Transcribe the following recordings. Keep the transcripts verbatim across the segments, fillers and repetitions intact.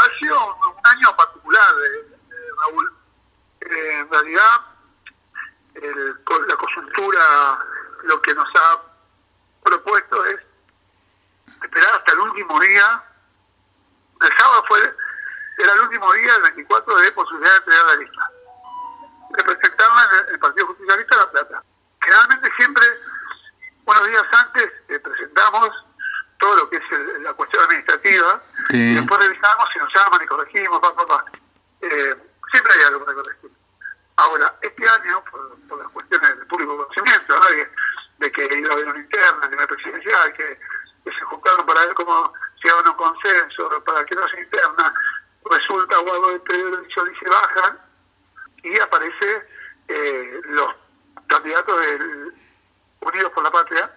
ha sido un, un año particular, eh, eh, Raúl. Eh, en realidad, el, la coyuntura lo que nos ha propuesto es esperar hasta el último día. El sábado fue era el último día, el veinticuatro, de posibilidad de entregar la lista, de presentarla en el Partido Justicialista de La Plata. Generalmente siempre, unos días antes, eh, presentamos todo lo que es el, la cuestión administrativa, sí. Y después revisamos si nos llaman y corregimos, pa, pa, pa. Eh, siempre hay algo para corregir. Ahora, este año, por, por las cuestiones de público conocimiento, ¿no? de, de que iba a haber una interna, de una presidencial, que, que se juntaron para ver cómo llegaban a un consenso, para que no se interna, resulta Guado de Pedro y Solís se bajan, y aparece eh, los candidatos del Unidos por la Patria,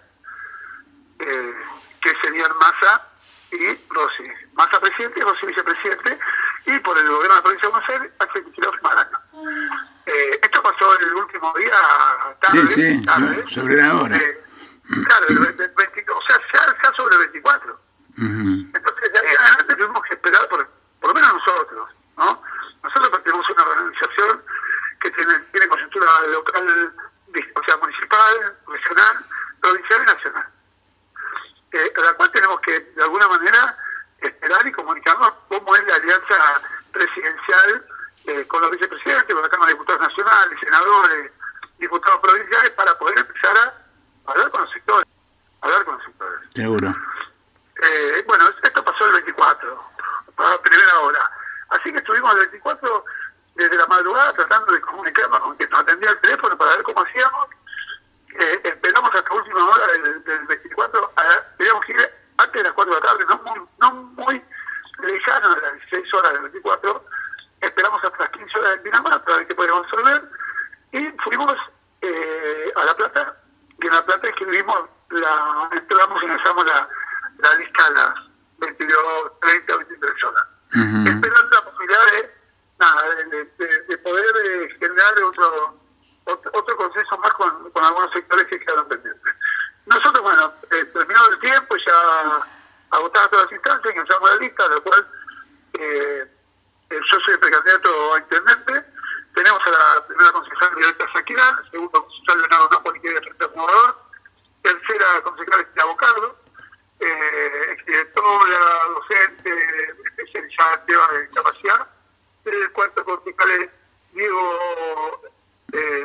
eh, que serían Massa y Rossi. Massa presidente y Rossi vicepresidente, y por el gobierno de la provincia de Buenos Aires, Axel Kicillof Marañón. Eh, esto pasó el último día, tarde, sí, sí, tarde, sobre la hora. Eh, claro, el, el veinte, o sea, ya, ya sobre el veinticuatro. Uh-huh. Entonces, de ahí en adelante tuvimos que esperar, por, por lo menos nosotros, ¿no? Nosotros tenemos una organización que tiene, tiene coyuntura local, o sea, municipal, regional, provincial y nacional, eh, a la cual tenemos que, de alguna manera, esperar y comunicarnos cómo es la alianza presidencial eh, con los vicepresidentes, con la Cámara de Diputados Nacionales, senadores, diputados provinciales, para poder empezar a hablar con los sectores. Hablar con los sectores. Seguro. Eh, bueno, esto pasó el veinticuatro, a primera hora. Así que estuvimos el veinticuatro desde la madrugada tratando de comunicarnos con quien nos atendía el teléfono para ver cómo hacíamos. Eh, esperamos hasta la última hora del, del veinticuatro, a, teníamos que ir antes de las cuatro de la tarde, no muy, no muy lejano de las dieciséis horas del veinticuatro. Esperamos hasta las quince horas del Pinamar para ver qué podíamos resolver, y fuimos eh, a La Plata, y en La Plata escribimos, la, entramos y lanzamos la, la lista a las veintidós, treinta, veintitrés horas. Uh-huh. Esperando la posibilidad de, nada, de, de, de poder eh, generar otro, otro otro consenso más con, con algunos sectores que quedaron pendientes. Nosotros, bueno, eh, terminado el tiempo, ya agotadas todas las instancias, lanzamos la lista, de la cual eh, yo soy el precandidato a intendente. Tenemos a la primera concejal Violeta Saquirán, segundo concejal Leonardo Napoli, que es el frente renovador, tercera concejal Estela Bocardo, eh, exdirectora, docente, especializada en temas de discapacidad. El cuarto concejal es Diego eh,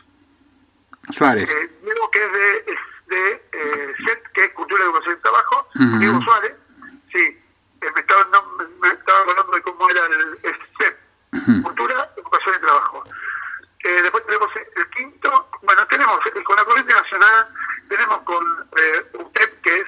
Suárez. Eh, Diego, que es de, es de eh, C E T, que es Cultura, Educación y Trabajo, uh-huh. Diego Suárez, sí, eh, me, estaba, no, me, me estaba hablando de cómo era el, el C E T, uh-huh. Cultura, Educación y Trabajo. Eh, después tenemos el quinto, bueno, tenemos con la Corriente Nacional, tenemos con eh, U T E P, que es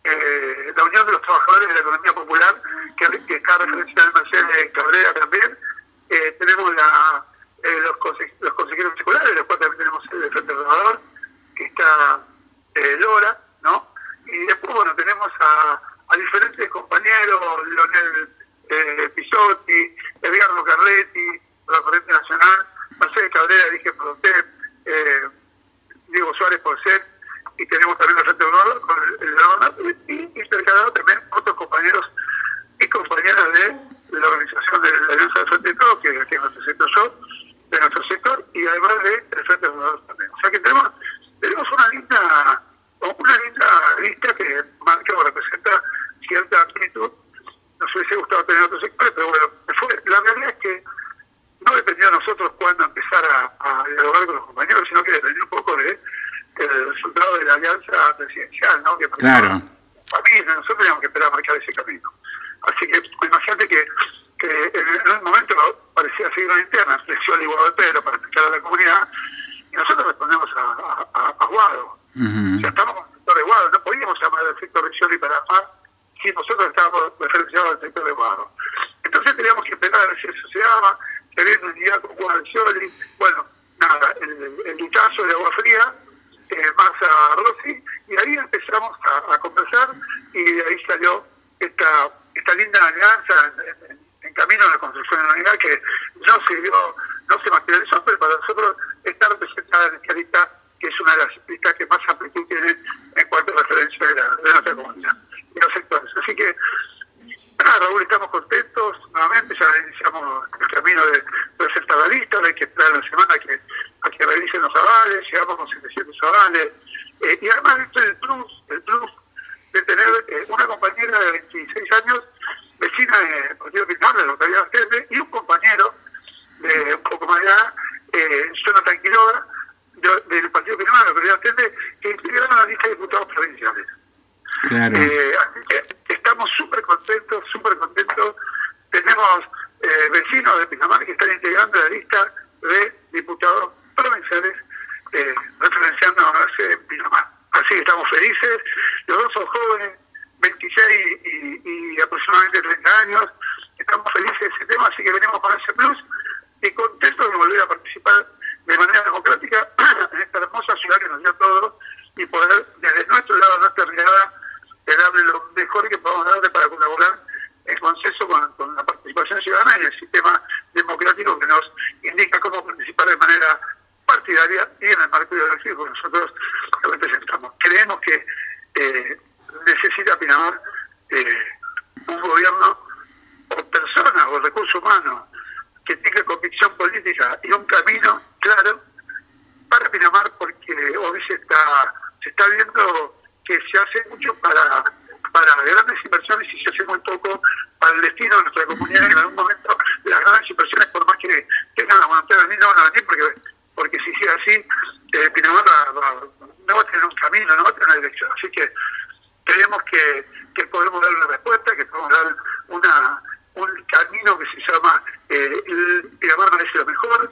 eh, la Unión de los Trabajadores de la Economía Popular, que, que está referencia al Mercedes Cabrera también. Eh, tenemos la, eh, los, conse- los consejeros escolares, después también tenemos el Frente Renovador, que está eh, Lora, ¿no? Y después, bueno, tenemos a, a diferentes compañeros, Leonel eh, Pisotti, Edgardo Carletti, por la Corriente Nacional, Mercedes Cabrera, dije por U T E P, eh, Diego Suárez por C E T, y tenemos también el Frente Renovador con el Leonardo, y intercalado también otros compañeros y compañeras de, de la organización de la Alianza del Frente de Todos, que, que represento yo, de nuestro sector, y además del Frente Renovador también. O sea que tenemos, tenemos una linda, una linda lista que marca o representa cierta amplitud. Nos hubiese gustado tener otros sectores, pero bueno, fue, la realidad es que no dependió de nosotros cuándo empezar a, a dialogar con los compañeros, sino que dependió un poco de el resultado de la alianza presidencial, ¿no? Que claro. Para mí, nosotros teníamos que esperar a marcar ese camino. Así que imagínate que, que en un momento parecía seguir una interna, presión de Guado de Pedro para explicar a la comunidad, y nosotros respondemos a, a, a Guado. Uh-huh. O sea, estamos con el sector de Guado, no podíamos llamar al sector de Scioli para más si nosotros estábamos referenciados al sector de Guado. Entonces teníamos que esperar a ver si eso se daba, tener unidad con Guado de Scioli. Bueno, nada, el, el duchazo de agua fría, eh, más a Rossi, y ahí empezamos a, a conversar, y de ahí salió esta esta linda alianza en, en, en camino a la construcción de la unidad, que no se dio, no se materializó, pero para nosotros está representada en esta lista, que es una de las listas que más amplitud tiene en cuanto a referencia de, la, de nuestra comunidad y los sectores. Así que, nada, Raúl, estamos contentos nuevamente. iniciamos el camino de presentar la lista, hay que esperar la semana a que, a que revisen los avales, llegamos con setecientos avales, eh, y además esto es el plus, el plus de tener eh, una compañera de veintiséis años, vecina del Partido Pinamar, de la localidad de Ostende, y un compañero de un poco más allá, eh, Jonathan Quiroga, de, del Partido Pinamar, de la localidad de Ostende, que integraron la lista de diputados provinciales. Claro. Eh, así que estamos súper contentos, súper contentos. Tenemos eh, vecinos de Pinamar que están integrando la lista de diputados provinciales eh, referenciándonos en Pinamar. Así que estamos felices. Los dos son jóvenes, veintiséis y, y aproximadamente treinta años. Estamos felices de ese tema, así que venimos con ese plus y contentos de volver a participar de manera democrática en esta hermosa ciudad que nos dio todo y poder, desde nuestro lado, nuestra mirada, de darle lo mejor que podamos darle para colaborar en consenso con, con la participación ciudadana y el sistema democrático que nos indica cómo participar de manera partidaria y en el marco ideológico que nosotros representamos. Creemos que eh, necesita Pinamar eh, un gobierno o personas o recursos humanos que tenga convicción política y un camino claro para Pinamar, porque hoy se está se está viendo que se hace mucho para para grandes inversiones y se hace muy poco para el destino de nuestra comunidad. En algún momento las grandes inversiones, por más que tengan la voluntad de venir, no van a venir, porque porque si sigue así, eh, Pinamar va, va, no va a tener un camino, no va a tener una dirección. Así que creemos que, que podemos dar una respuesta, que podemos dar una un camino que se llama eh, el Pinamar merece lo mejor,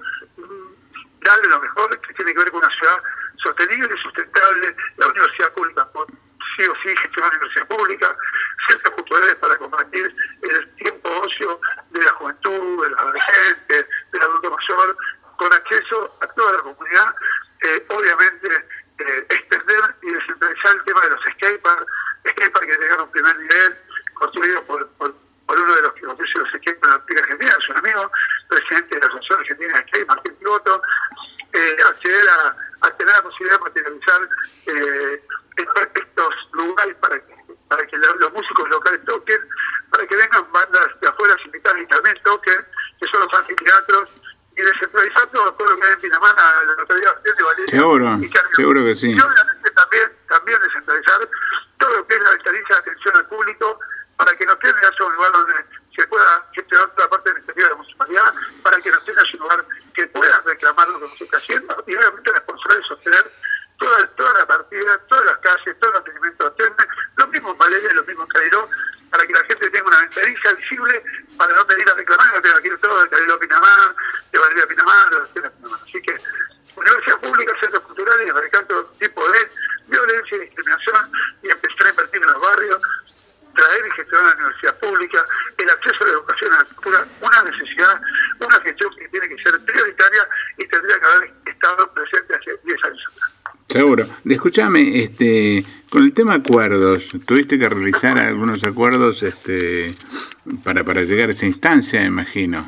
darle lo mejor, que tiene que ver con una ciudad sostenible, sustentable, la universidad pública, sí o sí, gestionar la universidad pública, centros culturales para combatir el tiempo ocio de la juventud, de los adolescentes, del adulto mayor, con acceso a toda la comunidad, eh, obviamente eh, extender y descentralizar el tema de los skateparks, skateparks que tengan un primer nivel, construido por, por, por uno de los que construye los skateparks en la República Argentina, es un amigo, presidente de la Asociación Argentina de Skate, Martín Pivoto, eh, acceder a, a tener la posibilidad de materializar eh, estos lugares para que, para que los músicos locales toquen, para que vengan bandas de afuera invitadas y también toquen, que son los anfiteatros, y descentralizar todo, todo lo que hay en Pinamar, a la localidad de Valeria. Seguro, y Carmen, seguro que sí. Y obviamente también, también descentralizar todo lo que es la ventanilla de atención al público, para que nos tenga un lugar donde se pueda gestionar toda la parte administrativa de la municipalidad, para que nos tenga un lugar que puedan reclamar lo que se está haciendo, y obviamente responsable de sostener toda, toda la partida, todas las calles, todo el mantenimiento de Ostende, lo mismo en Valeria y lo mismo en Cariló, para que la gente tenga una ventanilla visible para no tener a reclamar, no tenga que ir todo de Cariló a Pinamar, de Valeria a Pinamar, de Ostende a Pinamar. Así que universidad pública, centros culturales, erradicar todo tipo de violencia y discriminación y empezar a invertir en los barrios, traer y gestionar la universidad pública, el acceso a la educación a la cultura, una necesidad, una gestión que tiene que ser prioritaria y tendría que haber estado presente hace diez años atrás. Seguro. Escúchame, este, con el tema acuerdos, tuviste que realizar algunos acuerdos este, para, para llegar a esa instancia, imagino.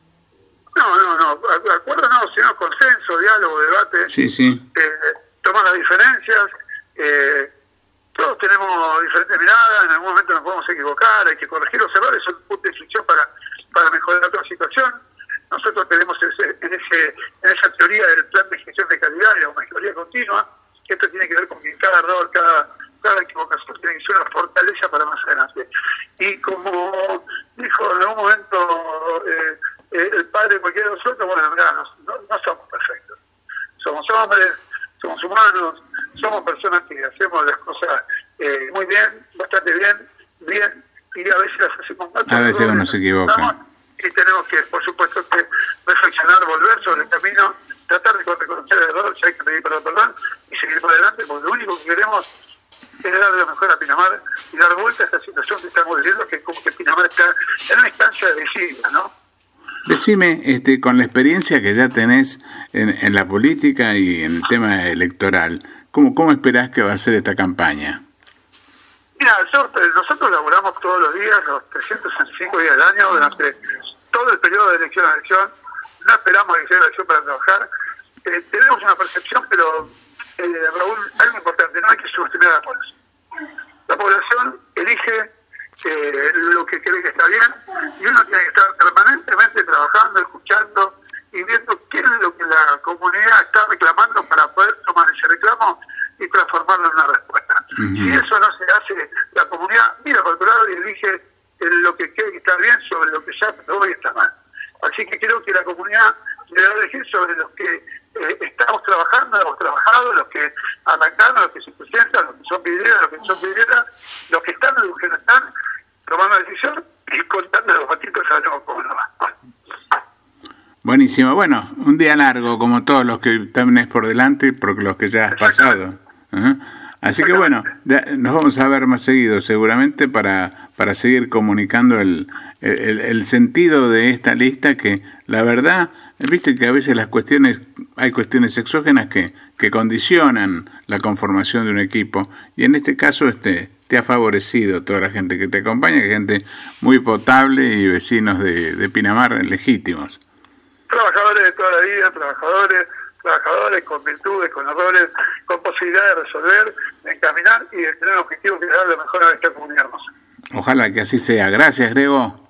No, no, no, acuerdo no, sino consenso, diálogo, debate. Sí, sí. Eh, tomar las diferencias, eh, todos tenemos diferentes miradas, en algún momento nos podemos equivocar, hay que corregir los errores, son puntos de inflexión para, para mejorar toda situación. Nosotros tenemos ese, en, ese, en esa teoría del plan de gestión de calidad y la mejoría continua, que esto tiene que ver con que cada error, cada, cada equivocación tiene que ser una fortaleza para más adelante. Y como dijo en algún momento eh, eh, el padre de cualquiera de nosotros, bueno, mirá, no, no, no somos perfectos. Somos hombres, somos humanos, somos personas que hacemos las cosas eh, muy bien, bastante bien, bien, y a veces las hacemos mal. A veces uno se equivoca. Y tenemos que, por supuesto, que reflexionar, volver sobre el camino, tratar de reconocer el error, si hay que pedir perdón, perdón, y seguir para adelante, porque lo único que queremos es darle lo mejor a Pinamar y dar vuelta a esta situación que estamos viviendo, que es como que Pinamar está en una instancia decisiva, ¿no? Decime, este, con la experiencia que ya tenés en, en la política y en el tema electoral, ¿cómo, cómo esperás que va a ser esta campaña? Mira, yo, nosotros laboramos todos los días, los trescientos sesenta y cinco días del año, durante todo el periodo de elección a elección. No esperamos a que sea la elección para trabajar. Eh, tenemos una percepción, pero, eh, Raúl, algo importante, no hay que subestimar a la población. La población elige eh, lo que cree que está bien, y uno tiene que estar permanentemente Uh-huh. Si eso no se hace, la comunidad mira por otro lado y elige lo que cree que está bien sobre lo que ya hoy está mal. Así que creo que la comunidad deberá elegir sobre los que eh, estamos trabajando, hemos trabajado, los que arrancaron, los que se presentan, los que son vidrieras, los que no son vidrieras, los que están, los que no están, tomando la decisión y contando los patitos sabemos cómo nos va. Buenísimo. Bueno, un día largo, como todos los que tenés por delante, por los que ya has pasado. Uh-huh. Así que bueno, nos vamos a ver más seguido seguramente para, para seguir comunicando el, el, el sentido de esta lista que, la verdad, viste que a veces las cuestiones, hay cuestiones exógenas que, que condicionan la conformación de un equipo, y en este caso este te ha favorecido toda la gente que te acompaña, que gente muy potable y vecinos de, de Pinamar legítimos. Trabajadores de toda la vida, trabajadores, trabajadores con virtudes, con errores, con posibilidad de resolver, de encaminar y de tener un objetivo que le da lo mejor a esta comunidad hermosa. Ojalá que así sea. Gracias, Grego.